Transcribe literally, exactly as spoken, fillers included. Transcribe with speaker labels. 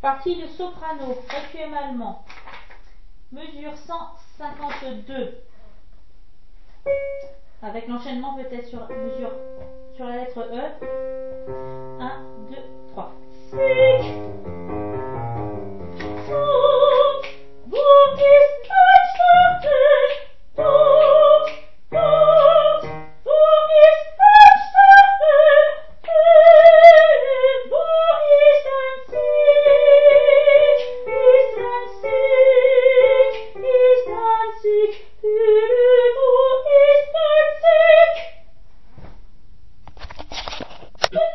Speaker 1: Partie de soprano, requiem allemand. Mesure cent cinquante-deux. Avec l'enchaînement peut-être sur mesure sur la lettre E. un, deux, trois. Sic.